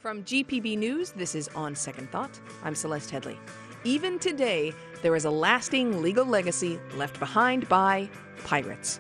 From GPB News, this is On Second Thought. I'm Celeste Headley. Even today, there is a lasting legal legacy left behind by pirates.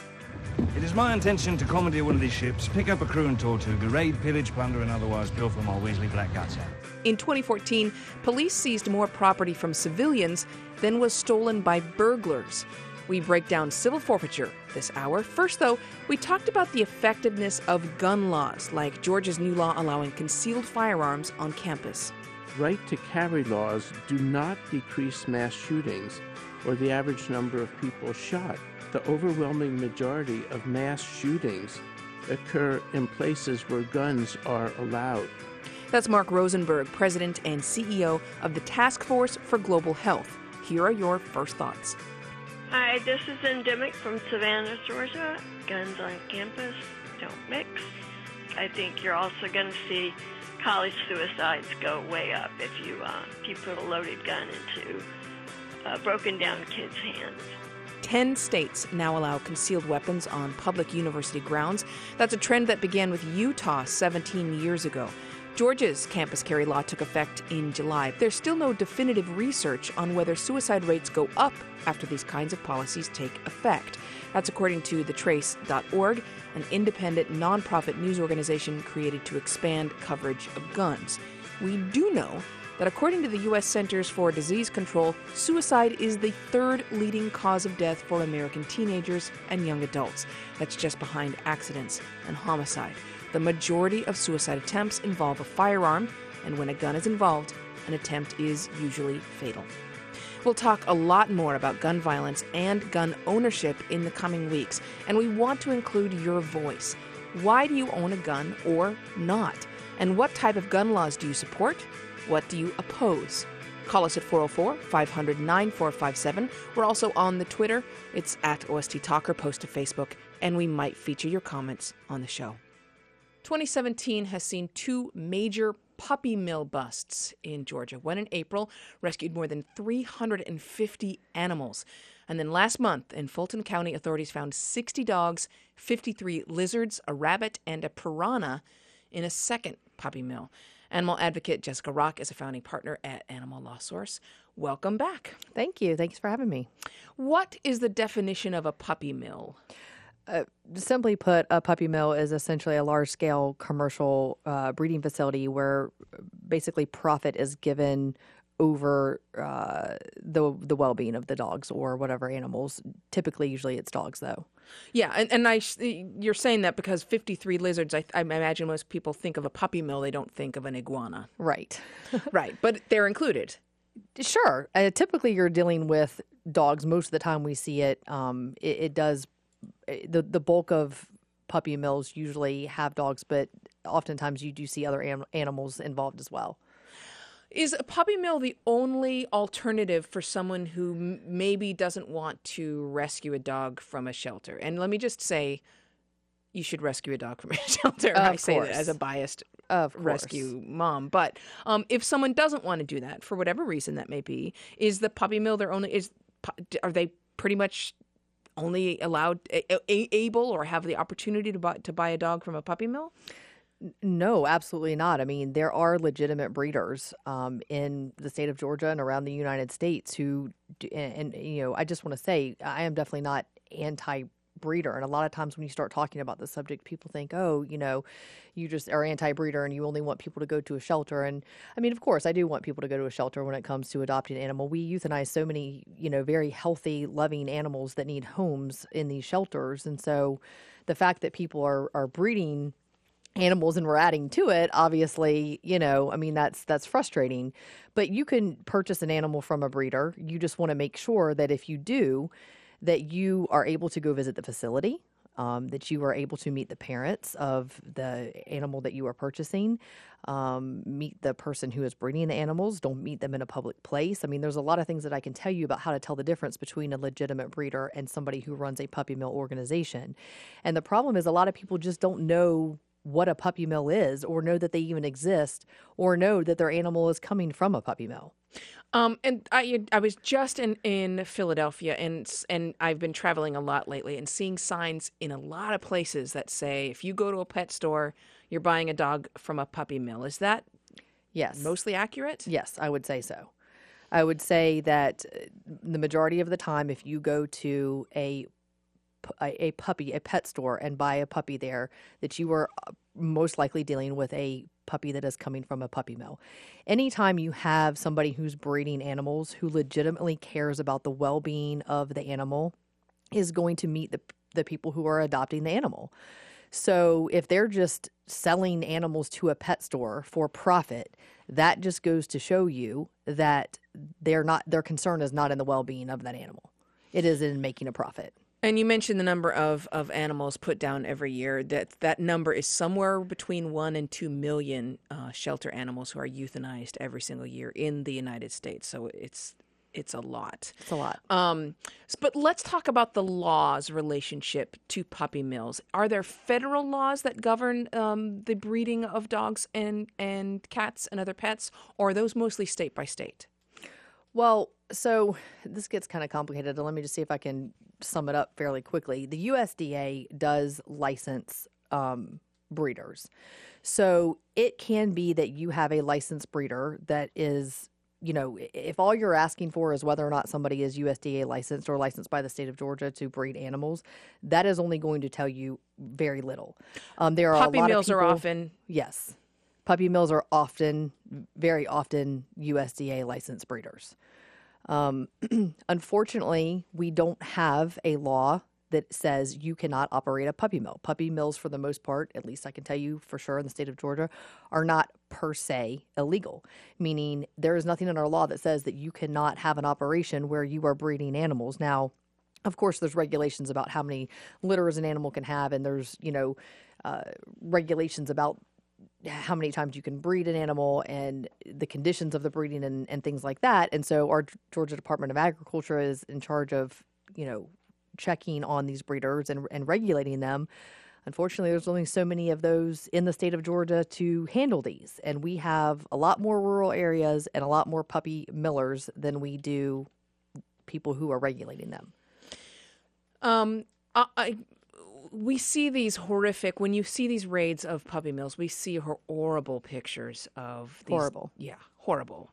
It is my intention to commandeer one of these ships, pick up a crew and Tortuga, raid, pillage, plunder, and otherwise pilfer my Weasley black guts out. In 2014, police seized more property from civilians than was stolen by burglars. We break down civil forfeiture this hour. First, though, we talked about the effectiveness of gun laws, like Georgia's new law allowing concealed firearms on campus. Right to carry laws do not decrease mass shootings or the average number of people shot. The overwhelming majority of mass shootings occur in places where guns are allowed. That's Mark Rosenberg, President and CEO of the Task Force for Global Health. Here are your first thoughts. Hi, this is Endemic from Savannah, Georgia. Guns on campus don't mix. I think you're also going to see college suicides go way up if you put a loaded gun into broken down kids' hands. 10 states now allow concealed weapons on public university grounds. That's a trend that began with Utah 17 years ago. Georgia's campus carry law took effect in July. There's still no definitive research on whether suicide rates go up after these kinds of policies take effect. That's according to thetrace.org, an independent nonprofit news organization created to expand coverage of guns. We do know that according to the U.S. Centers for Disease Control, suicide is the third leading cause of death for American teenagers and young adults. That's just behind accidents and homicide. The majority of suicide attempts involve a firearm, and when a gun is involved, an attempt is usually fatal. We'll talk a lot more about gun violence and gun ownership in the coming weeks, and we want to include your voice. Why do you own a gun or not? And what type of gun laws do you support? What do you oppose? Call us at 404-500-9457. We're also on the Twitter. It's at OST Talk or post to Facebook, and we might feature your comments on the show. 2017 has seen two major puppy mill busts in Georgia. One in April rescued more than 350 animals. And then last month in Fulton County, authorities found 60 dogs, 53 lizards, a rabbit, and a piranha in a second puppy mill. Animal advocate Jessica Rock is a founding partner at Animal Law Source. Welcome back. Thank you. Thanks for having me. What is the definition of a puppy mill? Simply put, a puppy mill is essentially a large-scale commercial breeding facility where basically profit is given over the well-being of the dogs or whatever animals. Typically, usually it's dogs, though. Yeah, you're saying that because 53 lizards, I imagine most people think of a puppy mill, they don't think of an iguana. Right. Right, but they're included. Sure. Typically, you're dealing with dogs. Most of the time we see it, it does. The bulk of puppy mills usually have dogs, but oftentimes you do see other animals involved as well. Is a puppy mill the only alternative for someone who maybe doesn't want to rescue a dog from a shelter? And let me just say, you should rescue a dog from a shelter. I say that as a biased rescue mom. But if someone doesn't want to do that, for whatever reason that may be, is the puppy mill their only? Are they pretty much only allowed, able, or have the opportunity to buy a dog from a puppy mill? No, absolutely not. I mean, there are legitimate breeders in the state of Georgia and around the United States who, and you know, I just want to say I am definitely not anti-breeder. And a lot of times when you start talking about the subject, people think, oh, you know, you just are anti-breeder and you only want people to go to a shelter. And I mean, of course, I do want people to go to a shelter when it comes to adopting an animal. We euthanize so many, you know, very healthy, loving animals that need homes in these shelters. And so the fact that people are breeding animals and we're adding to it, obviously, you know, I mean, that's frustrating. But you can purchase an animal from a breeder. You just want to make sure that if you do, that you are able to go visit the facility, that you are able to meet the parents of the animal that you are purchasing, meet the person who is breeding the animals, don't meet them in a public place. I mean, there's a lot of things that I can tell you about how to tell the difference between a legitimate breeder and somebody who runs a puppy mill organization. And the problem is a lot of people just don't know what a puppy mill is, or know that they even exist, or know that their animal is coming from a puppy mill. And I was just in Philadelphia, and I've been traveling a lot lately and seeing signs in a lot of places that say, if you go to a pet store, you're buying a dog from a puppy mill. Is that Yes. mostly accurate? Yes, I would say so. I would say that the majority of the time, if you go to a pet store and buy a puppy there, that you are most likely dealing with a puppy that is coming from a puppy mill. Anytime you have somebody who's breeding animals who legitimately cares about the well-being of the animal is going to meet the people who are adopting the animal. So if they're just selling animals to a pet store for profit, that just goes to show you that their concern is not in the well-being of that animal. It is in making a profit. And you mentioned the number of animals put down every year. That number is somewhere between 1 and 2 million shelter animals who are euthanized every single year in the United States. So it's a lot. It's a lot. But let's talk about the law's relationship to puppy mills. Are there federal laws that govern the breeding of dogs and cats and other pets, or are those mostly state by state? Well, so this gets kind of complicated. Let me just see if I can sum it up fairly quickly. The USDA does license breeders. So it can be that you have a licensed breeder that is, if all you're asking for is whether or not somebody is USDA licensed or licensed by the state of Georgia to breed animals, that is only going to tell you very little. There are Puppy a lot mills of are people, often... Yes. Puppy mills are very often USDA licensed breeders. Unfortunately, we don't have a law that says you cannot operate a puppy mill. Puppy mills, for the most part, at least I can tell you for sure in the state of Georgia, are not per se illegal, meaning there is nothing in our law that says that you cannot have an operation where you are breeding animals. Now, of course, there's regulations about how many litters an animal can have, and there's, regulations about how many times you can breed an animal and the conditions of the breeding and things like that. And so our Georgia Department of Agriculture is in charge of, checking on these breeders and regulating them. Unfortunately, there's only so many of those in the state of Georgia to handle these. And we have a lot more rural areas and a lot more puppy millers than we do people who are regulating them. We see these horrific, when you see these raids of puppy mills, we see horrible pictures of these. Horrible. Yeah, horrible.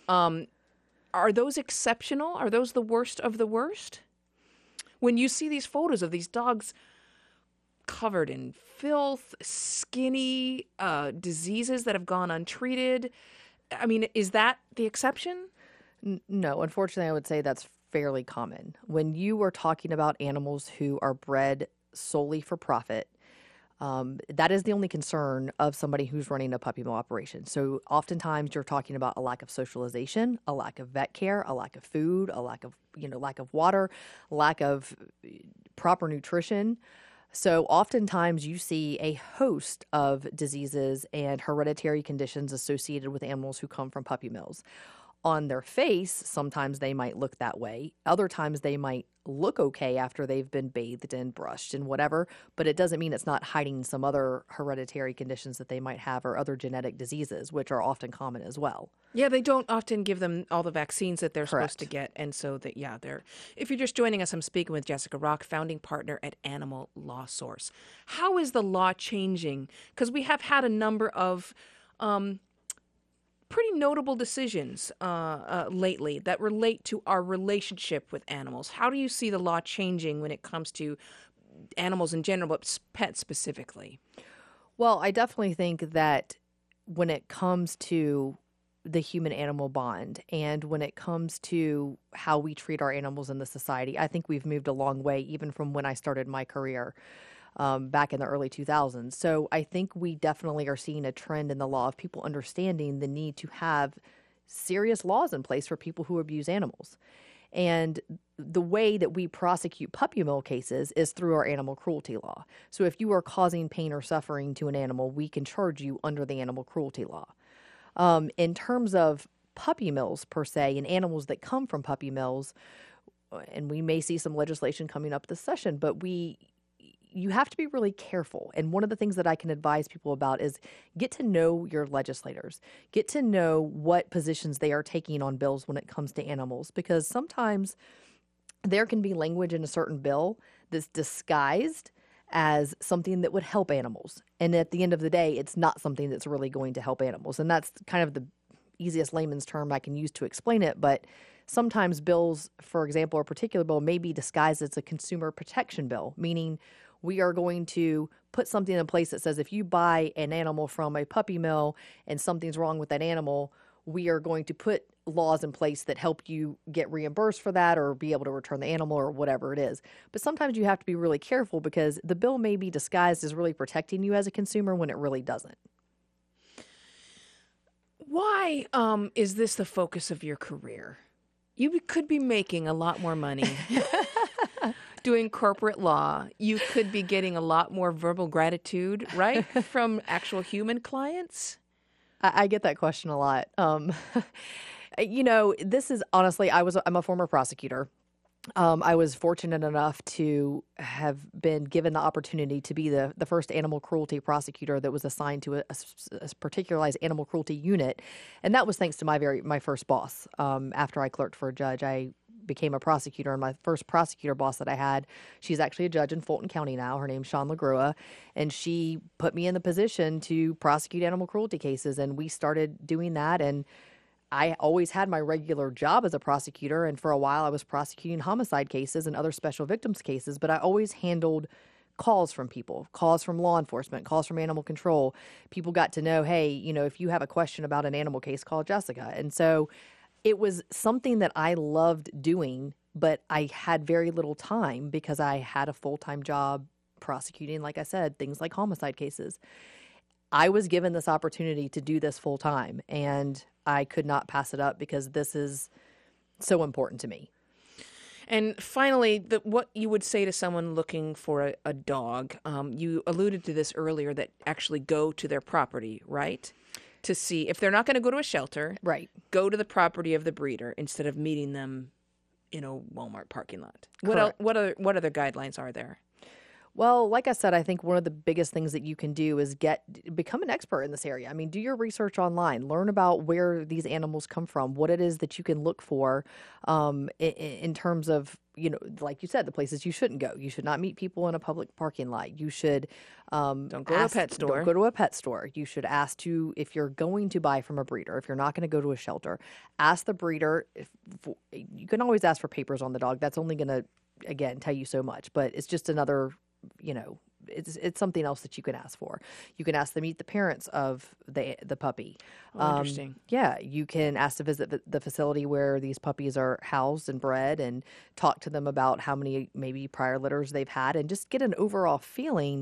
Are those exceptional? Are those the worst of the worst? When you see these photos of these dogs covered in filth, skinny, diseases that have gone untreated, I mean, is that the exception? No, unfortunately, I would say that's fairly common. When you are talking about animals who are bred solely for profit, that is the only concern of somebody who's running a puppy mill operation. So oftentimes you're talking about a lack of socialization, a lack of vet care, a lack of food, a lack of water, lack of proper nutrition. So oftentimes you see a host of diseases and hereditary conditions associated with animals who come from puppy mills. On their face, sometimes they might look that way. Other times they might look okay after they've been bathed and brushed and whatever, but it doesn't mean it's not hiding some other hereditary conditions that they might have or other genetic diseases, which are often common as well. Yeah, they don't often give them all the vaccines that they're Correct. supposed to get. And so they're... If you're just joining us, I'm speaking with Jessica Rock, founding partner at Animal Law Source. How is the law changing? Because we have had a number of pretty notable decisions lately that relate to our relationship with animals. How do you see the law changing when it comes to animals in general, but pets specifically? Well, I definitely think that when it comes to the human-animal bond and when it comes to how we treat our animals in the society, I think we've moved a long way even from when I started my career back in the early 2000s. So I think we definitely are seeing a trend in the law of people understanding the need to have serious laws in place for people who abuse animals. And the way that we prosecute puppy mill cases is through our animal cruelty law. So if you are causing pain or suffering to an animal, we can charge you under the animal cruelty law. In terms of puppy mills per se and animals that come from puppy mills, and we may see some legislation coming up this session, but you have to be really careful. And one of the things that I can advise people about is get to know your legislators. Get to know what positions they are taking on bills when it comes to animals, because sometimes there can be language in a certain bill that's disguised as something that would help animals. And at the end of the day, it's not something that's really going to help animals. And that's kind of the easiest layman's term I can use to explain it. But sometimes bills, for example, a particular bill may be disguised as a consumer protection bill, meaning we are going to put something in place that says if you buy an animal from a puppy mill and something's wrong with that animal, we are going to put laws in place that help you get reimbursed for that or be able to return the animal or whatever it is. But sometimes you have to be really careful because the bill may be disguised as really protecting you as a consumer when it really doesn't. Why is this the focus of your career? You could be making a lot more money doing corporate law. You could be getting a lot more verbal gratitude, right, from actual human clients. I get that question a lot. This is honestly, I'm a former prosecutor. I was fortunate enough to have been given the opportunity to be the first animal cruelty prosecutor that was assigned to a particularized animal cruelty unit. And that was thanks to my first boss. After I clerked for a judge, I became a prosecutor, and my first prosecutor boss that I had, she's actually a judge in Fulton County now. Her name's Shawn LaGrua, and she put me in the position to prosecute animal cruelty cases, and we started doing that. And I always had my regular job as a prosecutor, and for a while I was prosecuting homicide cases and other special victims cases, but I always handled calls from people, calls from law enforcement, calls from animal control. People got to know, hey, if you have a question about an animal case, call Jessica. And so it was something that I loved doing, but I had very little time because I had a full-time job prosecuting, like I said, things like homicide cases. I was given this opportunity to do this full-time, and I could not pass it up because this is so important to me. And finally, what you would say to someone looking for a dog, you alluded to this earlier, that actually go to their property, right? To see if they're not going to go to a shelter, right? Go to the property of the breeder instead of meeting them in a Walmart parking lot. Correct. What other guidelines are there? Well, like I said, I think one of the biggest things that you can do is become an expert in this area. I mean, do your research online, learn about where these animals come from, what it is that you can look for in terms of, like you said, the places you shouldn't go. You should not meet people in a public parking lot. You should don't go to a pet store. Don't go to a pet store. You should ask if you're going to buy from a breeder, if you're not going to go to a shelter, ask the breeder. You can always ask for papers on the dog. That's only going to, again, tell you so much, but it's just another it's something else that you can ask for. You can ask to meet the parents of the puppy. Interesting. Yeah, you can ask to visit the facility where these puppies are housed and bred and talk to them about how many maybe prior litters they've had and just get an overall feeling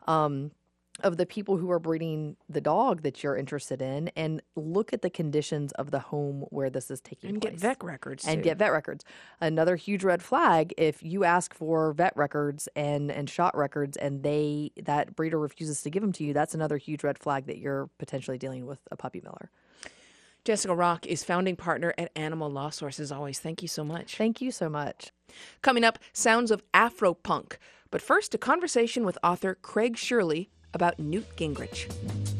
of the people who are breeding the dog that you're interested in, and look at the conditions of the home where this is taking place. And get vet records. And get vet records. Another huge red flag, if you ask for vet records and shot records and that breeder refuses to give them to you, that's another huge red flag that you're potentially dealing with a puppy miller. Jessica Rock is founding partner at Animal Law Source. As always, thank you so much. Thank you so much. Coming up, sounds of Afro-punk. But first, a conversation with author Craig Shirley about Newt Gingrich.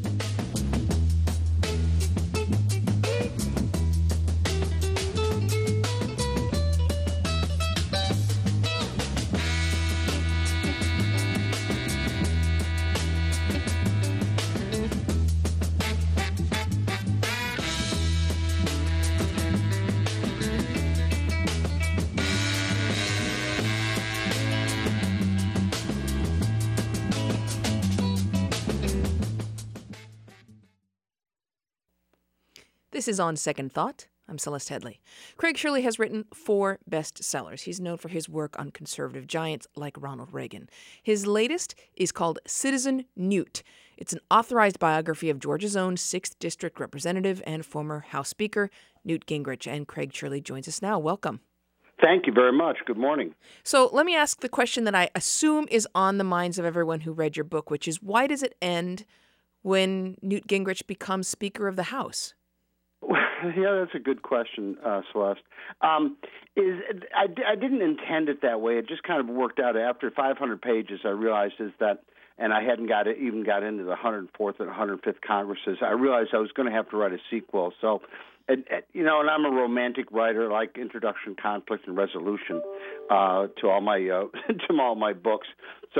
This is On Second Thought. I'm Celeste Headley. Craig Shirley has written 4 bestsellers. He's known for his work on conservative giants like Ronald Reagan. His latest is called Citizen Newt. It's an authorized biography of Georgia's own 6th District Representative and former House Speaker, Newt Gingrich. And Craig Shirley joins us now. Welcome. Thank you very much. Good morning. So let me ask the question that I assume is on the minds of everyone who read your book, which is, why does it end when Newt Gingrich becomes Speaker of the House? Yeah, that's a good question, Celeste. I didn't intend it that way. It just kind of worked out. After 500 pages, I realized and I hadn't even got into the 104th and 105th Congresses. I realized I was going to have to write a sequel. So, and I'm a romantic writer, like introduction, conflict, and resolution to all my books. So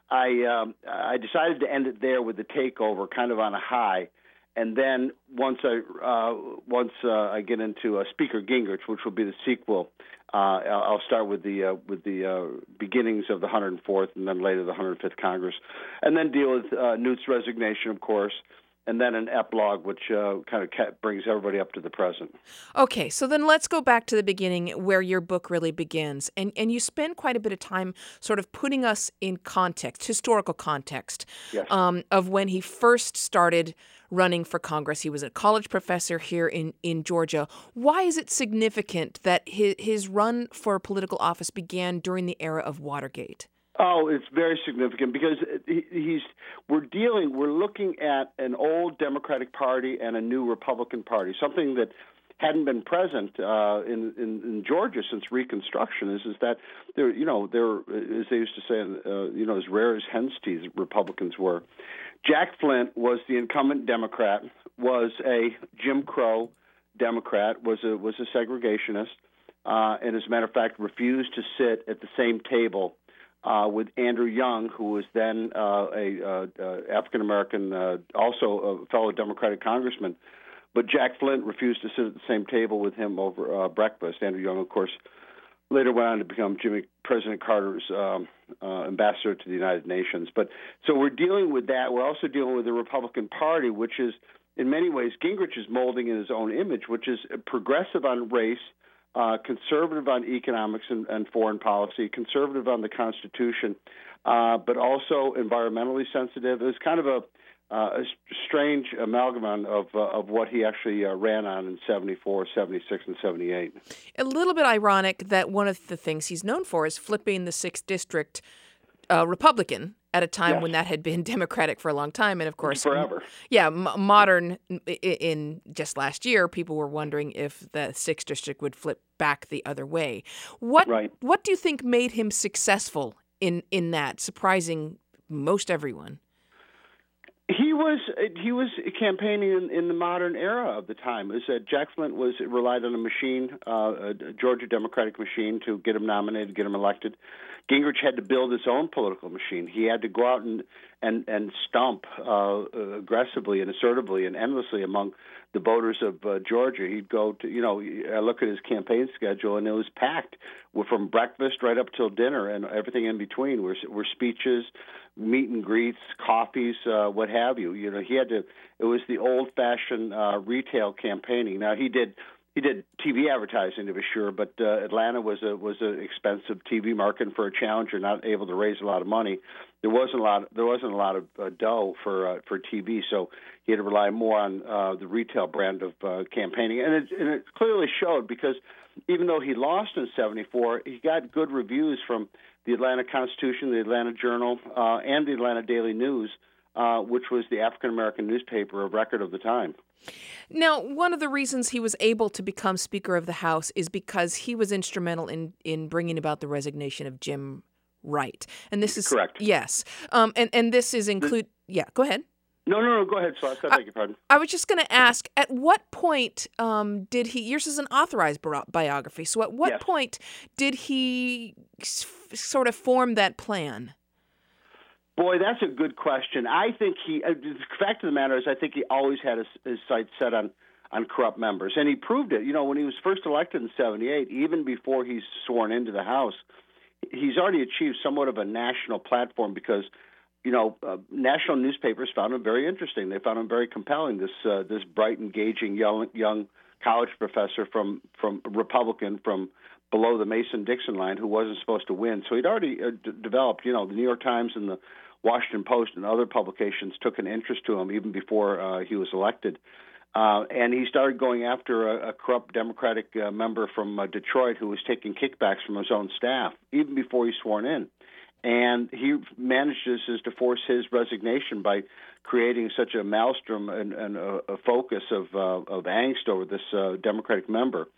I decided to end it there with the takeover, kind of on a high. And then once I get into Speaker Gingrich, which will be the sequel, I'll start with the beginnings of the 104th and then later the 105th Congress, and then deal with Newt's resignation, of course, and then an epilogue, which kind of brings everybody up to the present. Okay, so then let's go back to the beginning where your book really begins. And you spend quite a bit of time sort of putting us in context, historical context, Yes. Of when he first started running for Congress. He was a college professor here in Georgia. Why is it significant that his run for political office began during the era of Watergate? Oh, it's very significant because we're looking at an old Democratic Party and a new Republican Party, something that hadn't been present in Georgia since Reconstruction. Is that they're as they used to say, as rare as hen's teeth Republicans were. Jack Flint was the incumbent Democrat, was a Jim Crow Democrat, was a segregationist, and as a matter of fact, refused to sit at the same table with Andrew Young, who was then a African American, also a fellow Democratic congressman. But Jack Flint refused to sit at the same table with him over breakfast. Andrew Young, of course, later went on to become President Carter's ambassador to the United Nations. But so we're dealing with that. We're also dealing with the Republican Party, which is in many ways Gingrich is molding in his own image, which is progressive on race, conservative on economics and foreign policy, conservative on the Constitution, but also environmentally sensitive. It was kind of a strange amalgam of what he actually ran on in 74, 76, and 78. A little bit ironic that one of the things he's known for is flipping the 6th District Republican at a time when that had been Democratic for a long time. And, of course, forever. Yeah, modern in just last year, people were wondering if the 6th District would flip back the other way. What do you think made him successful in that, surprising most everyone? He was campaigning in the modern era of the time. Is that Jack Flint relied on a machine, a Georgia Democratic machine, to get him nominated, get him elected. Gingrich had to build his own political machine. He had to go out and stomp aggressively and assertively and endlessly among the voters of Georgia. He'd go to, I look at his campaign schedule, and it was packed from breakfast right up till dinner, and everything in between were speeches, meet and greets, coffees, what have you. He had to. It was the old-fashioned retail campaigning. Now he did TV advertising, to be sure, but Atlanta was an expensive TV market for a challenger, not able to raise a lot of money. There wasn't a lot of dough for TV, so he had to rely more on the retail brand of campaigning, and it clearly showed because even though he lost in 74, he got good reviews from the Atlanta Constitution, the Atlanta Journal, and the Atlanta Daily News, which was the African-American newspaper of record of the time. Now, one of the reasons he was able to become Speaker of the House is because he was instrumental in bringing about the resignation of Jim Wright. And this is correct. Yes. And this is yeah, go ahead. No, go ahead, Celeste. I beg your pardon. I was just going to ask, at what point did he, yours is an authorized biography, so at what point did he sort of form that plan? Boy, that's a good question. I think the fact of the matter is I think he always had his sights set on corrupt members, and he proved it. When he was first elected in 78, even before he's sworn into the House, he's already achieved somewhat of a national platform because national newspapers found him very interesting. They found him very compelling. This bright, engaging young college professor from Republican from below the Mason-Dixon line who wasn't supposed to win. So he'd already developed. The New York Times and the Washington Post and other publications took an interest to him even before he was elected. And he started going after a corrupt Democratic member from Detroit who was taking kickbacks from his own staff even before he sworn in. And he managed to force his resignation by creating such a maelstrom and a focus of angst over this Democratic member.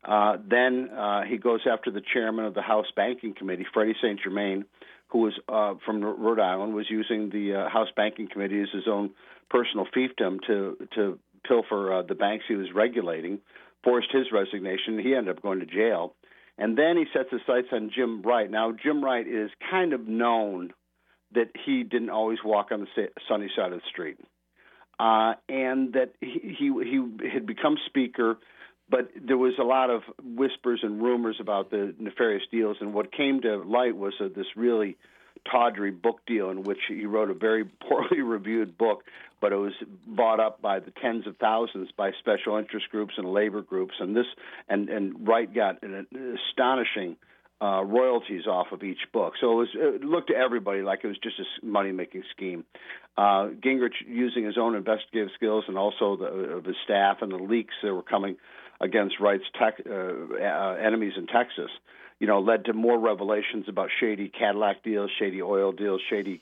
Then he goes after the chairman of the House Banking Committee, Freddie St. Germain, who was from Rhode Island, was using the House Banking Committee as his own personal fiefdom to pilfer the banks he was regulating, forced his resignation. He ended up going to jail. And then he sets his sights on Jim Wright. Now, Jim Wright is kind of known that he didn't always walk on the sunny side of the street, and that he had become Speaker, but there was a lot of whispers and rumors about the nefarious deals, and what came to light was this really tawdry book deal in which he wrote a very poorly reviewed book, but it was bought up by the tens of thousands by special interest groups and labor groups, and Wright got an astonishing royalties off of each book. So it looked to everybody like it was just a money-making scheme. Gingrich, using his own investigative skills and also of his staff and the leaks that were coming against Wright's enemies in Texas, led to more revelations about shady Cadillac deals, shady oil deals, shady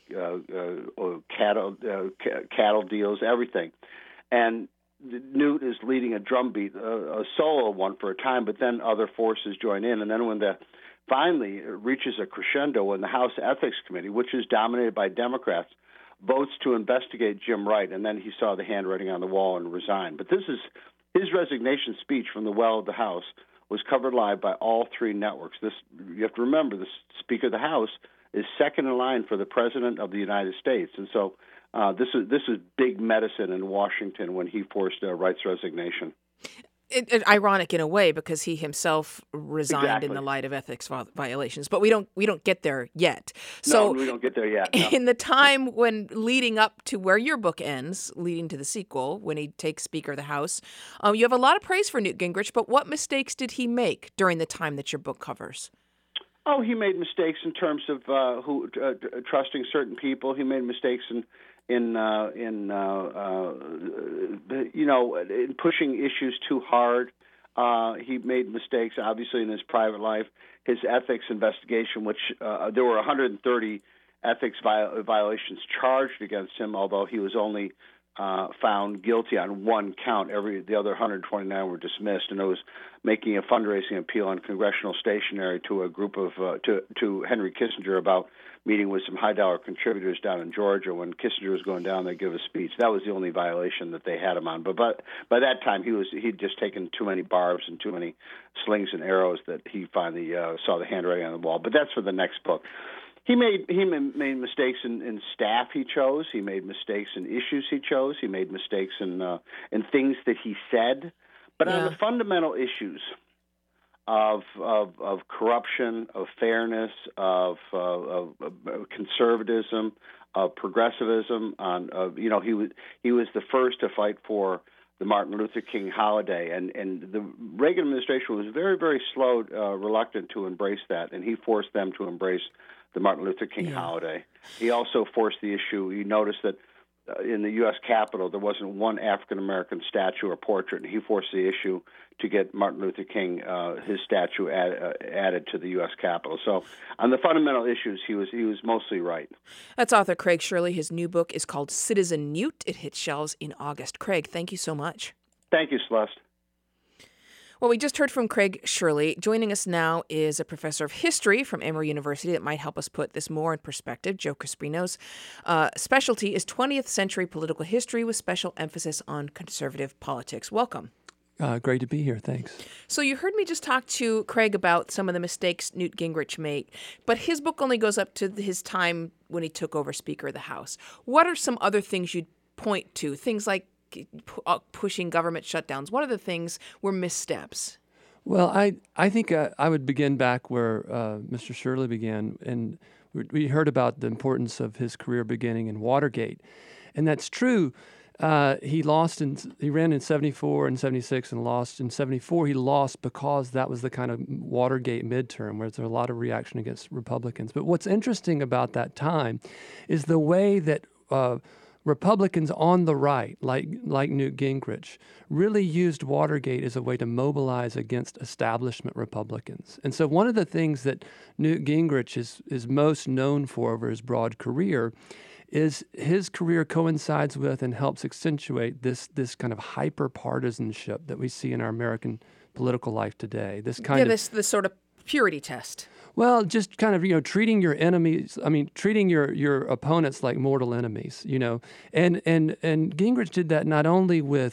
cattle deals, everything. And Newt is leading a drumbeat, a solo one for a time, but then other forces join in. And then when finally it reaches a crescendo when the House Ethics Committee, which is dominated by Democrats, votes to investigate Jim Wright, and then he saw the handwriting on the wall and resigned. But this is his resignation speech from the well of the House was covered live by all three networks. You have to remember, the Speaker of the House is second in line for the President of the United States, and so this is big medicine in Washington when he forced Wright's resignation. Ironic in a way because he himself resigned in the light of ethics violations, but we don't get there yet. So no, we don't get there yet. No. In the time when leading up to where your book ends, leading to the sequel, when he takes Speaker of the House, you have a lot of praise for Newt Gingrich. But what mistakes did he make during the time that your book covers? Oh, he made mistakes in terms of trusting certain people. He made mistakes in pushing issues too hard. He made mistakes, obviously, in his private life. His ethics investigation, which there were 130 ethics violations charged against him, although he was only found guilty on one count. The other 129 were dismissed, and it was making a fundraising appeal on congressional stationery to a group of to Henry Kissinger about meeting with some high-dollar contributors down in Georgia. When Kissinger was going down, they give a speech. That was the only violation that they had him on. But by that time, he'd just taken too many barbs and too many slings and arrows that he finally saw the handwriting on the wall. But that's for the next book. He made mistakes in staff he chose. He made mistakes in issues he chose. He made mistakes in things that he said. But on the fundamental issues of corruption, of fairness, of conservatism, of progressivism, he was the first to fight for the Martin Luther King holiday, and the Reagan administration was very, very slow, reluctant to embrace that, and he forced them to embrace the Martin Luther King holiday. He also forced the issue. You notice that in the U.S. Capitol, there wasn't one African-American statue or portrait, and he forced the issue to get Martin Luther King, his statue added to the U.S. Capitol. So on the fundamental issues, he was mostly right. That's author Craig Shirley. His new book is called Citizen Newt. It hits shelves in August. Craig, thank you so much. Thank you, Celeste. Well, we just heard from Craig Shirley. Joining us now is a professor of history from Emory University that might help us put this more in perspective. Joe Crisprino's specialty is 20th century political history with special emphasis on conservative politics. Welcome. Great to be here. Thanks. So you heard me just talk to Craig about some of the mistakes Newt Gingrich made, but his book only goes up to his time when he took over Speaker of the House. What are some other things you'd point to? Things like pushing government shutdowns. What are the things were missteps? Well, I think I would begin back where Mr. Shirley began, and we heard about the importance of his career beginning in Watergate, and that's true. He ran in 74 and 76 and lost in 74. He lost because that was the kind of Watergate midterm where there's a lot of reaction against Republicans. But what's interesting about that time is the way that Republicans on the right, like Newt Gingrich, really used Watergate as a way to mobilize against establishment Republicans. And so one of the things that Newt Gingrich is most known for over his broad career is his career coincides with and helps accentuate this kind of hyper-partisanship that we see in our American political life today. This sort of purity test. Well, just kind of, treating your enemies, treating your opponents like mortal enemies, and Gingrich did that not only with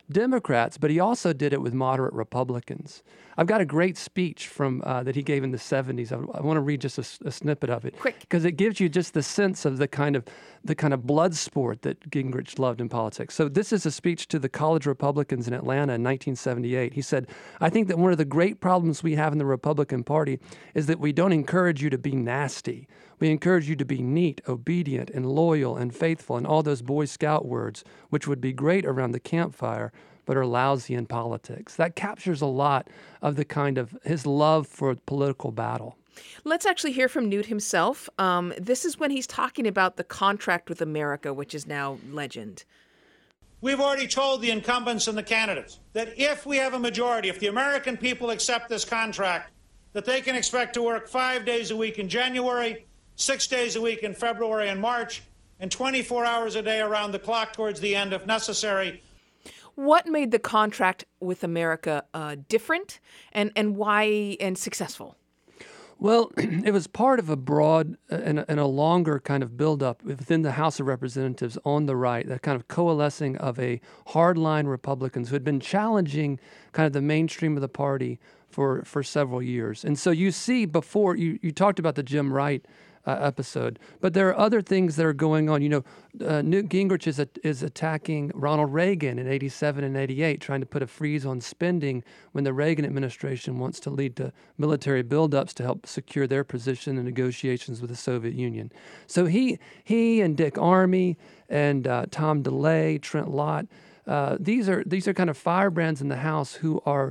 Democrats, but he also did it with moderate Republicans. I've got a great speech from that he gave in the 70s. I want to read just a snippet of it, Quick, because it gives you just the sense of the kind of blood sport that Gingrich loved in politics. So this is a speech to the college Republicans in Atlanta in 1978. He said, "I think that one of the great problems we have in the Republican Party is that we don't encourage you to be nasty. We encourage you to be neat, obedient, and loyal and faithful, and all those Boy Scout words, which would be great around the campfire, but are lousy in politics." That captures a lot of the kind of his love for political battle. let's actually hear from Newt himself. This is when he's talking about the contract with America, which is now legend. We've already told the incumbents and the candidates that if we have a majority, if the American people accept this contract, that they can expect to work 5 days a week in January, 6 days a week in February and March, and 24 hours a day around the clock towards the end if necessary. What made the contract with America different and why and successful? Well, it was part of a broad and a longer kind of buildup within the House of Representatives on the right, that kind of coalescing of a hardline Republicans who had been challenging kind of the mainstream of the party for several years. And so you see before, you talked about the Jim Wright episode, but there are other things that are going on. Newt Gingrich is attacking Ronald Reagan in 87 and 88, trying to put a freeze on spending when the Reagan administration wants to lead to military buildups to help secure their position in negotiations with the Soviet Union. So he and Dick Armey and Tom DeLay, Trent Lott, these are kind of firebrands in the House who are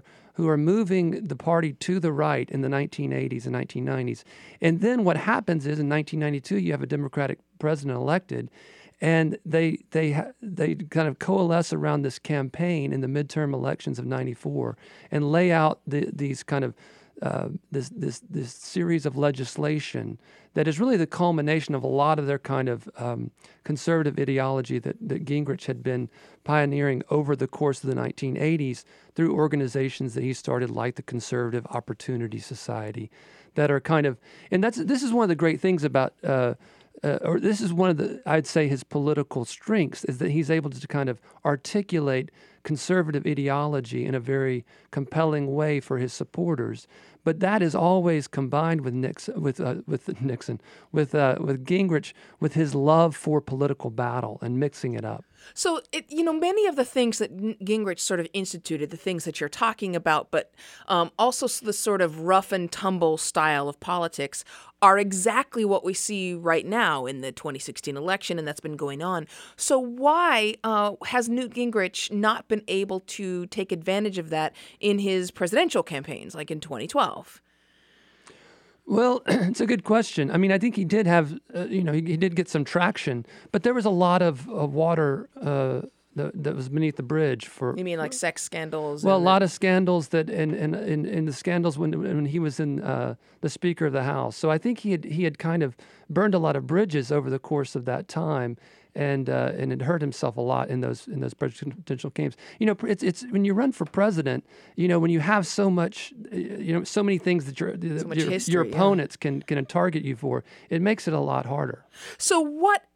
moving the party to the right in the 1980s and 1990s. And then what happens is in 1992, you have a Democratic president elected, and they kind of coalesce around this campaign in the midterm elections of 94 and lay out these kind of this series of legislation that is really the culmination of a lot of their kind of conservative ideology that Gingrich had been pioneering over the course of the 1980s through organizations that he started, like the Conservative Opportunity Society, that are kind of, and this is one of the great things about, or this is one of the, I'd say, his political strengths, is that he's able to kind of articulate conservative ideology in a very compelling way for his supporters. But that is always combined with Gingrich, with his love for political battle and mixing it up. So, many of the things that Gingrich sort of instituted, the things that you're talking about, but also the sort of rough and tumble style of politics, are exactly what we see right now in the 2016 election, and that's been going on. So why has Newt Gingrich not been able to take advantage of that in his presidential campaigns, like in 2012? Well, it's a good question. I mean, I think he did have, he did get some traction, but there was a lot of water that was beneath the bridge for. You mean like sex scandals? Well, a lot of scandals that, and the scandals when he was in the Speaker of the House. So I think he had kind of burned a lot of bridges over the course of that time. And it hurt himself a lot in those presidential games. It's when you run for president. When you have so much, so many things that your opponents can target you for. It makes it a lot harder. So what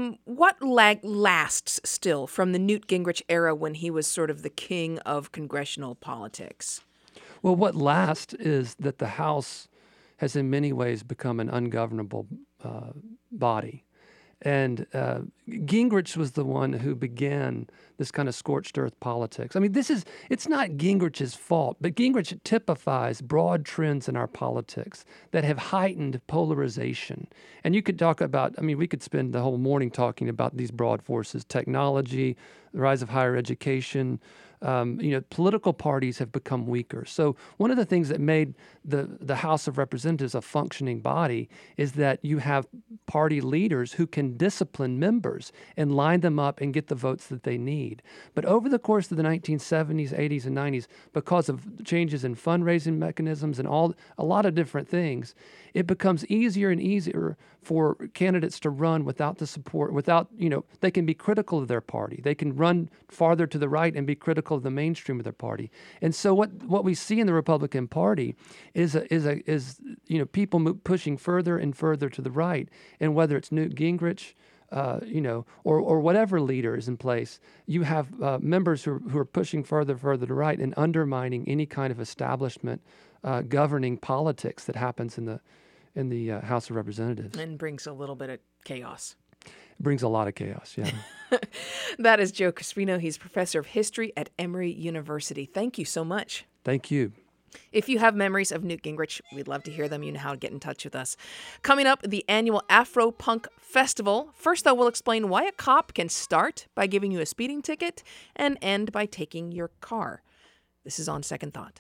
lasts still from the Newt Gingrich era when he was sort of the king of congressional politics? Well, what lasts is that the House has in many ways become an ungovernable body. And Gingrich was the one who began this kind of scorched earth politics. I mean, it's not Gingrich's fault, but Gingrich typifies broad trends in our politics that have heightened polarization. And you could talk about, we could spend the whole morning talking about these broad forces: technology, the rise of higher education. Political parties have become weaker. So one of the things that made the House of Representatives a functioning body is that you have party leaders who can discipline members and line them up and get the votes that they need. But over the course of the 1970s, 80s, and 90s, because of changes in fundraising mechanisms and a lot of different things, it becomes easier and easier for candidates to run without the support, they can be critical of their party. They can run farther to the right and be critical of the mainstream of their party. And so what we see in the Republican Party is people pushing further and further to the right. And whether it's Newt Gingrich, or whatever leader is in place, you have members who are pushing further to right and undermining any kind of establishment governing politics that happens in the House of Representatives. And brings a little bit of chaos. It brings a lot of chaos, yeah. That is Joe Crispino. He's professor of history at Emory University. Thank you so much. Thank you. If you have memories of Newt Gingrich, we'd love to hear them. You know how to get in touch with us. Coming up, the annual Afro Punk Festival. First, though, we'll explain why a cop can start by giving you a speeding ticket and end by taking your car. This is On Second Thought.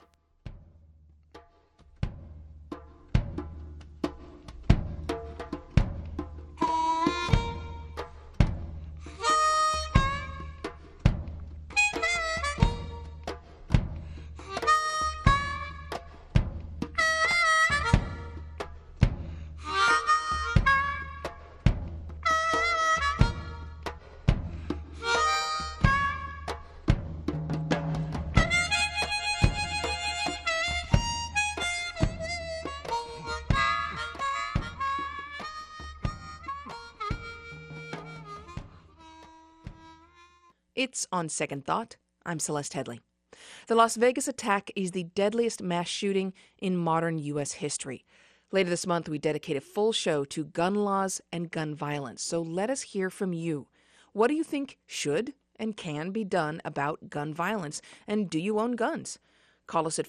It's On Second Thought. I'm Celeste Headley. The Las Vegas attack is the deadliest mass shooting in modern U.S. history. Later this month, we dedicate a full show to gun laws and gun violence. So let us hear from you. What do you think should and can be done about gun violence? And do you own guns? Call us at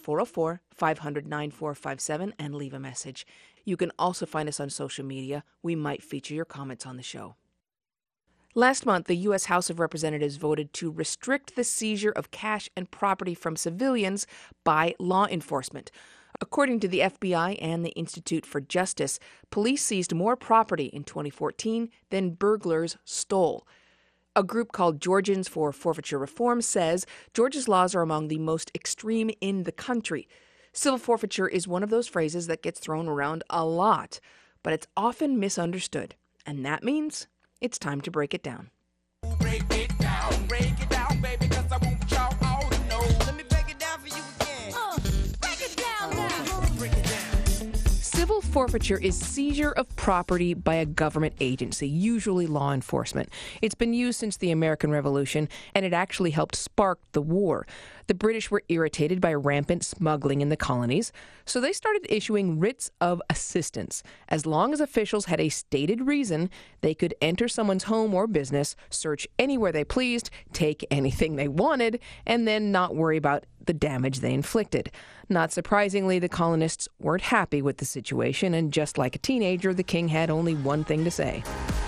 404-500-9457 and leave a message. You can also find us on social media. We might feature your comments on the show. Last month, the U.S. House of Representatives voted to restrict the seizure of cash and property from civilians by law enforcement. According to the FBI and the Institute for Justice, police seized more property in 2014 than burglars stole. A group called Georgians for Forfeiture Reform says Georgia's laws are among the most extreme in the country. Civil forfeiture is one of those phrases that gets thrown around a lot, but it's often misunderstood. And that means it's time to break it down. Break it down, baby, 'cause I want y'all all to know. Let me break it down for you again. Break it down now. Break it down. Civil forfeiture is seizure of property by a government agency, usually law enforcement. It's been used since the American Revolution, and it actually helped spark the war. The British were irritated by rampant smuggling in the colonies, so they started issuing writs of assistance. As long as officials had a stated reason, they could enter someone's home or business, search anywhere they pleased, take anything they wanted, and then not worry about the damage they inflicted. Not surprisingly, the colonists weren't happy with the situation, and just like a teenager, the king had only one thing to say.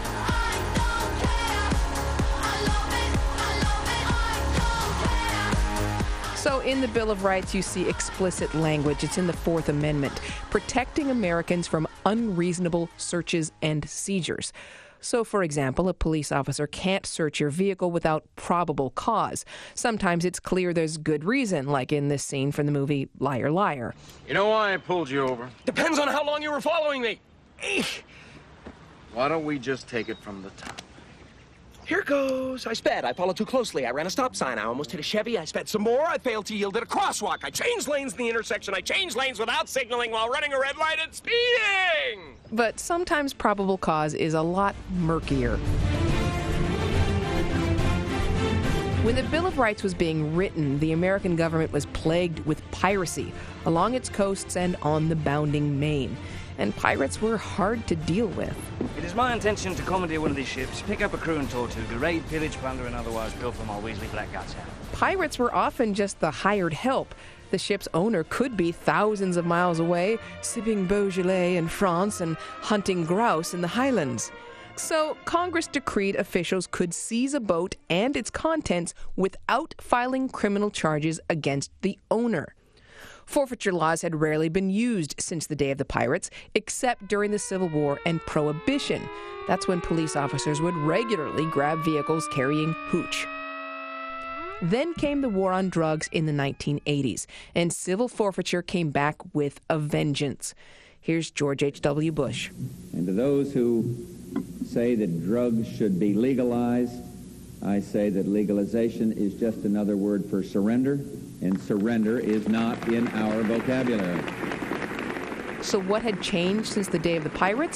So in the Bill of Rights, you see explicit language. It's in the Fourth Amendment, protecting Americans from unreasonable searches and seizures. So, for example, a police officer can't search your vehicle without probable cause. Sometimes it's clear there's good reason, like in this scene from the movie Liar, Liar. You know why I pulled you over? Depends on how long you were following me. Why don't we just take it from the top? Here goes. I sped. I followed too closely. I ran a stop sign. I almost hit a Chevy. I sped some more. I failed to yield at a crosswalk. I changed lanes in the intersection. I changed lanes without signaling while running a red light and speeding. But sometimes probable cause is a lot murkier. When the Bill of Rights was being written, the American government was plagued with piracy along its coasts and on the bounding Main. And pirates were hard to deal with. It is my intention to commandeer one of these ships, pick up a crew and Tortuga, raid, pillage, plunder, and otherwise pilfer our Weasley black guts out. Pirates were often just the hired help. The ship's owner could be thousands of miles away, sipping Beaujolais in France and hunting grouse in the Highlands. So Congress decreed officials could seize a boat and its contents without filing criminal charges against the owner. Forfeiture laws had rarely been used since the day of the pirates, except during the Civil War and Prohibition. That's when police officers would regularly grab vehicles carrying hooch. Then came the war on drugs in the 1980s, and civil forfeiture came back with a vengeance. Here's George H.W. Bush. And to those who say that drugs should be legalized, I say that legalization is just another word for surrender, and surrender is not in our vocabulary. So what had changed since the day of the pirates?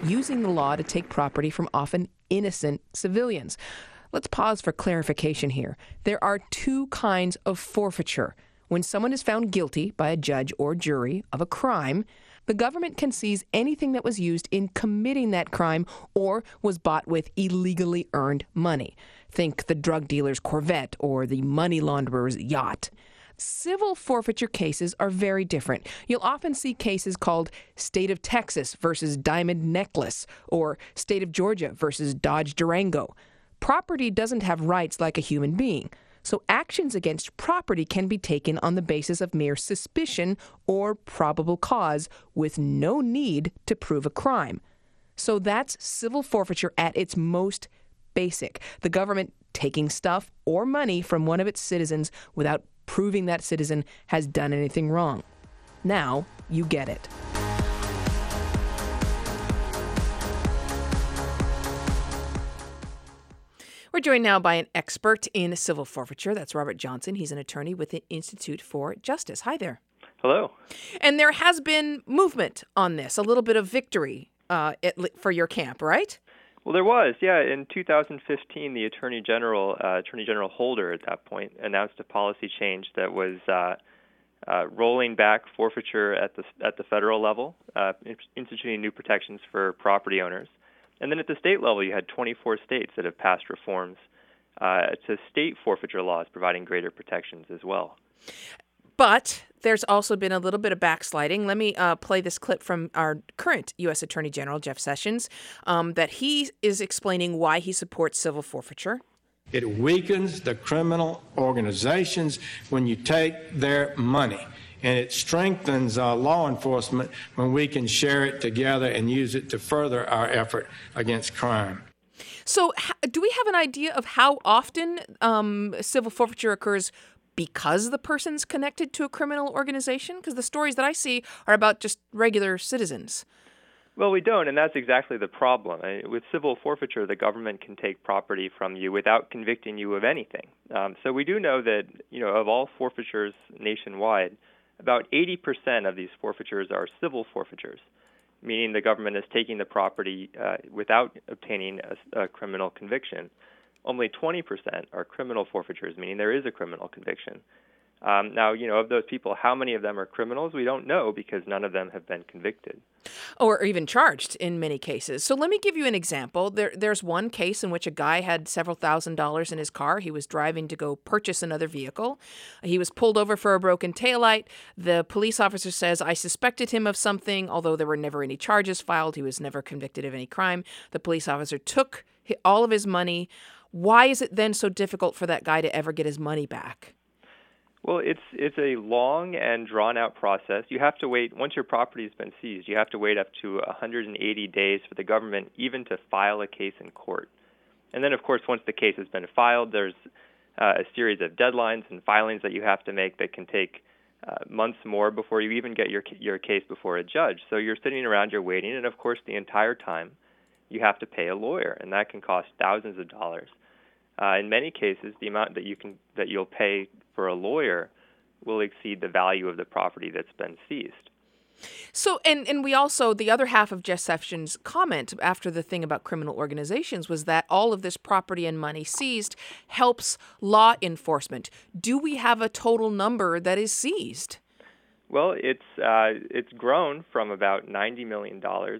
using the law to take property from often innocent civilians. Let's pause for clarification here. There are two kinds of forfeiture. When someone is found guilty by a judge or jury of a crime, the government can seize anything that was used in committing that crime or was bought with illegally earned money. Think the drug dealer's Corvette or the money launderer's yacht. Civil forfeiture cases are very different. You'll often see cases called State of Texas versus Diamond Necklace or State of Georgia versus Dodge Durango. Property doesn't have rights like a human being, so actions against property can be taken on the basis of mere suspicion or probable cause with no need to prove a crime. So that's civil forfeiture at its most basic. The government taking stuff or money from one of its citizens without proving that citizen has done anything wrong. Now you get it. We're joined now by an expert in civil forfeiture. That's Robert Johnson. He's an attorney with the Institute for Justice. Hi there. Hello. And there has been movement on this, a little bit of victory for your camp, right? Well, there was, yeah. In 2015, the Attorney General Holder at that point announced a policy change that was rolling back forfeiture at the federal level, instituting new protections for property owners. And then at the state level, you had 24 states that have passed reforms to state forfeiture laws, providing greater protections as well. But there's also been a little bit of backsliding. Let me play this clip from our current U.S. Attorney General, Jeff Sessions, that he is explaining why he supports civil forfeiture. It weakens the criminal organizations when you take their money. And it strengthens law enforcement when we can share it together and use it to further our effort against crime. So do we have an idea of how often civil forfeiture occurs because the person's connected to a criminal organization? Because the stories that I see are about just regular citizens. Well, we don't, and that's exactly the problem. With civil forfeiture, the government can take property from you without convicting you of anything. So we do know that, of all forfeitures nationwide, about 80% of these forfeitures are civil forfeitures, meaning the government is taking the property without obtaining a criminal conviction. Only 20% are criminal forfeitures, meaning there is a criminal conviction. Now, of those people, how many of them are criminals? We don't know because none of them have been convicted. Or even charged in many cases. So let me give you an example. There's one case in which a guy had several $1,000s in his car. He was driving to go purchase another vehicle. He was pulled over for a broken taillight. The police officer says, I suspected him of something, although there were never any charges filed. He was never convicted of any crime. The police officer took all of his money. Why is it then so difficult for that guy to ever get his money back? Well, it's a long and drawn-out process. You have to wait, once your property has been seized, you have to wait up to 180 days for the government even to file a case in court. And then, of course, once the case has been filed, there's a series of deadlines and filings that you have to make that can take months more before you even get your case before a judge. So you're sitting around, you're waiting, and, of course, the entire time you have to pay a lawyer, and that can cost thousands of dollars. In many cases, the amount that you'll pay for a lawyer will exceed the value of the property that's been seized. So, and we also, the other half of Jeff Sessions' comment after the thing about criminal organizations was that all of this property and money seized helps law enforcement. Do we have a total number that is seized? Well, it's grown from about $90 million in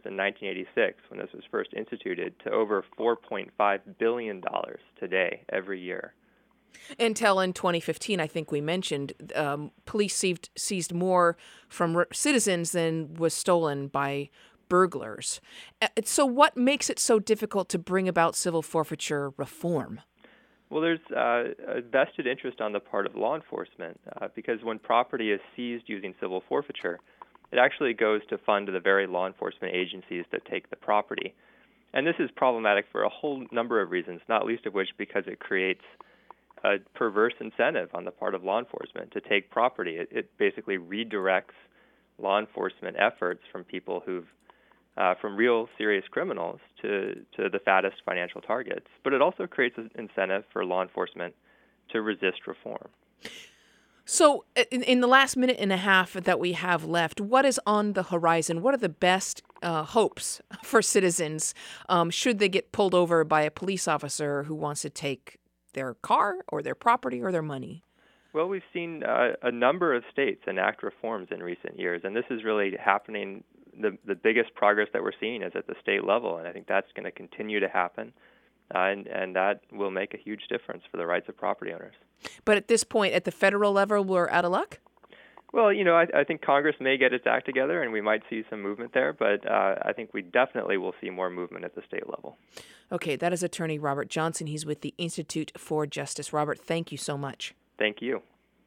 1986, when this was first instituted, to over $4.5 billion today, every year. Until in 2015, I think we mentioned, police seized more from citizens than was stolen by burglars. So what makes it so difficult to bring about civil forfeiture reform? Well, there's a vested interest on the part of law enforcement because when property is seized using civil forfeiture, it actually goes to fund the very law enforcement agencies that take the property. And this is problematic for a whole number of reasons, not least of which because it creates a perverse incentive on the part of law enforcement to take property. It basically redirects law enforcement efforts from people who've from real serious criminals to the fattest financial targets. But it also creates an incentive for law enforcement to resist reform. So, in the last minute and a half that we have left, what is on the horizon? What are the best hopes for citizens should they get pulled over by a police officer who wants to take their car or their property or their money? Well, we've seen a number of states enact reforms in recent years, and this is really happening. The biggest progress that we're seeing is at the state level, and I think that's going to continue to happen, and that will make a huge difference for the rights of property owners. But at this point, at the federal level, we're out of luck? Well, I think Congress may get its act together, and we might see some movement there, but I think we definitely will see more movement at the state level. Okay, that is Attorney Robert Johnson. He's with the Institute for Justice. Robert, thank you so much. Thank you.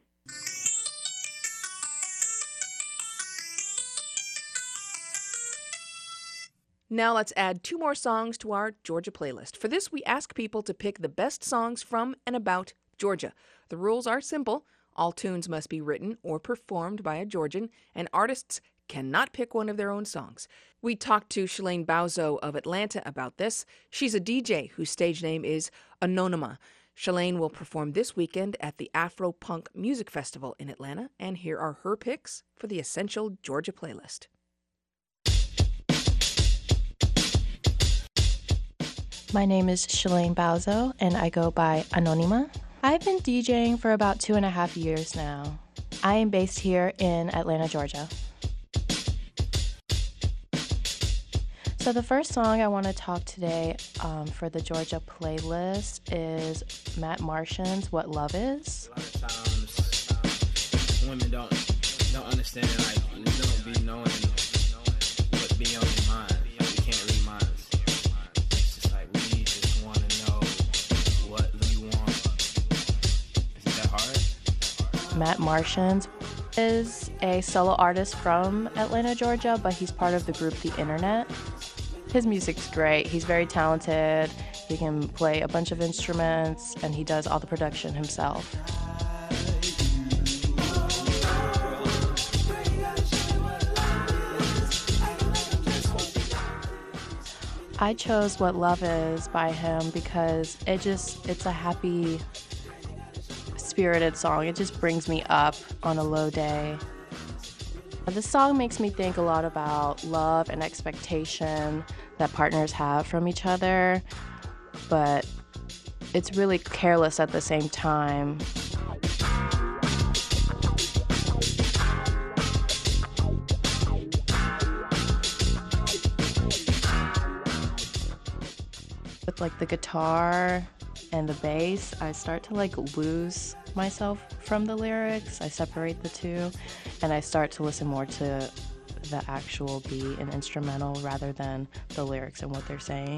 Now let's add 2 more songs to our Georgia playlist. For this, we ask people to pick the best songs from and about Georgia. The rules are simple. All tunes must be written or performed by a Georgian, and artists cannot pick one of their own songs. We talked to Shalane Bauzo of Atlanta about this. She's a DJ whose stage name is Anonyma. Shalane will perform this weekend at the Afro Punk Music Festival in Atlanta, and here are her picks for the Essential Georgia playlist. My name is Shalane Bauzo, and I go by Anonyma. I've been DJing for about 2.5 years now. I am based here in Atlanta, Georgia. So the first song I want to talk today for the Georgia playlist is Matt Martian's What Love Is. A lot of times, women don't understand, like, you don't be knowing what be on your mind. You can't read minds. It's just like, we just want to know what you want. Is it that hard? Matt Martians is a solo artist from Atlanta, Georgia, but he's part of the group The Internet. His music's great. He's very talented. He can play a bunch of instruments, and he does all the production himself. I chose What Love Is by him because it's a happy, spirited song. It just brings me up on a low day. This song makes me think a lot about love and expectation that partners have from each other, but it's really careless at the same time. With like the guitar and the bass, I start to like lose myself from the lyrics. I separate the two, and I start to listen more to the actual beat and instrumental rather than the lyrics and what they're saying.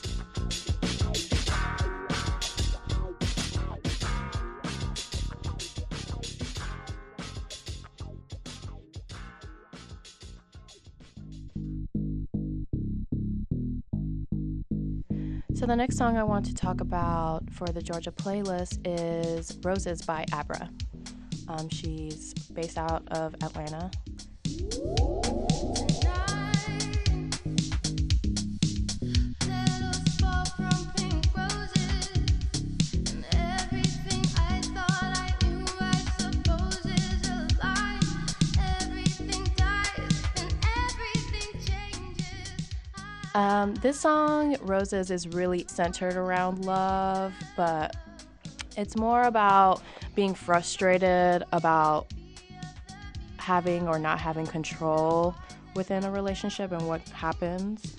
So the next song I want to talk about for the Georgia playlist is Roses by Abra. She's based out of Atlanta. This song, Roses, is really centered around love, but it's more about being frustrated about having or not having control within a relationship and what happens.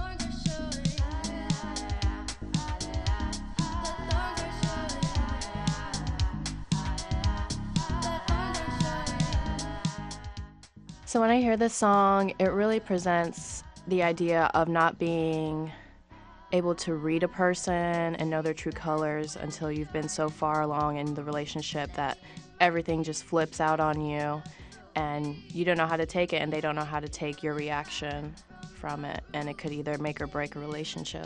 So when I hear this song, it really presents the idea of not being able to read a person and know their true colors until you've been so far along in the relationship that everything just flips out on you and you don't know how to take it and they don't know how to take your reaction from it, and it could either make or break a relationship.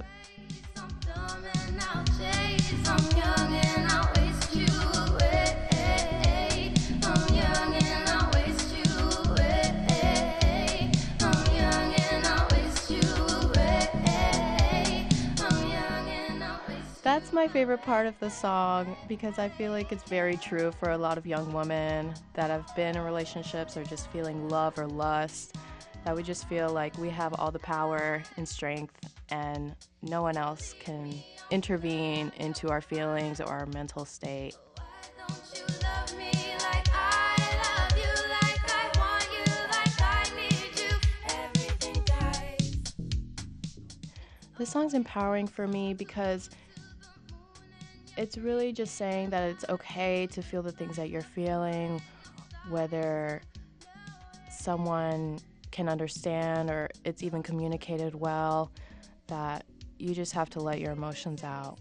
That's my my favorite part of the song because I feel like it's very true for a lot of young women that have been in relationships or just feeling love or lust, that we just feel like we have all the power and strength and no one else can intervene into our feelings or our mental state. This song's empowering for me because it's really just saying that it's okay to feel the things that you're feeling, whether someone can understand or it's even communicated well, that you just have to let your emotions out.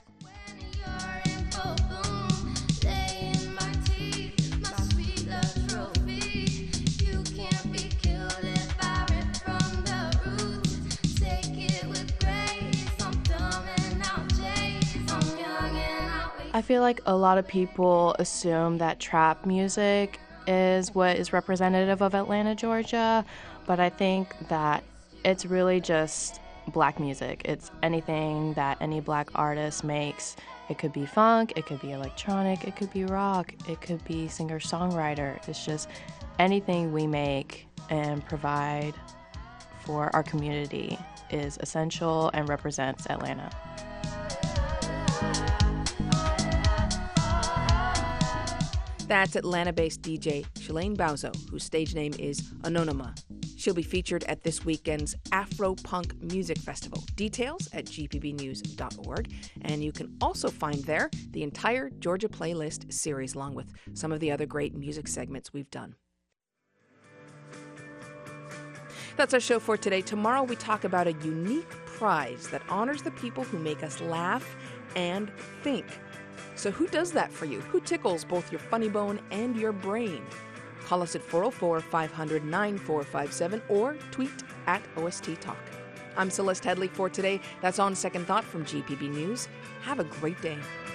I feel like a lot of people assume that trap music is what is representative of Atlanta, Georgia, but I think that it's really just black music. It's anything that any black artist makes. It could be funk, it could be electronic, it could be rock, it could be singer-songwriter. It's just anything we make and provide for our community is essential and represents Atlanta. That's Atlanta-based DJ Shalane Bauzo, whose stage name is Anonymma. She'll be featured at this weekend's Afro-Punk Music Festival. Details at gpbnews.org. And you can also find there the entire Georgia Playlist series, along with some of the other great music segments we've done. That's our show for today. Tomorrow we talk about a unique prize that honors the people who make us laugh and think. So who does that for you? Who tickles both your funny bone and your brain? Call us at 404-500-9457 or tweet at OST Talk. I'm Celeste Headley for today. That's On Second Thought from GPB News. Have a great day.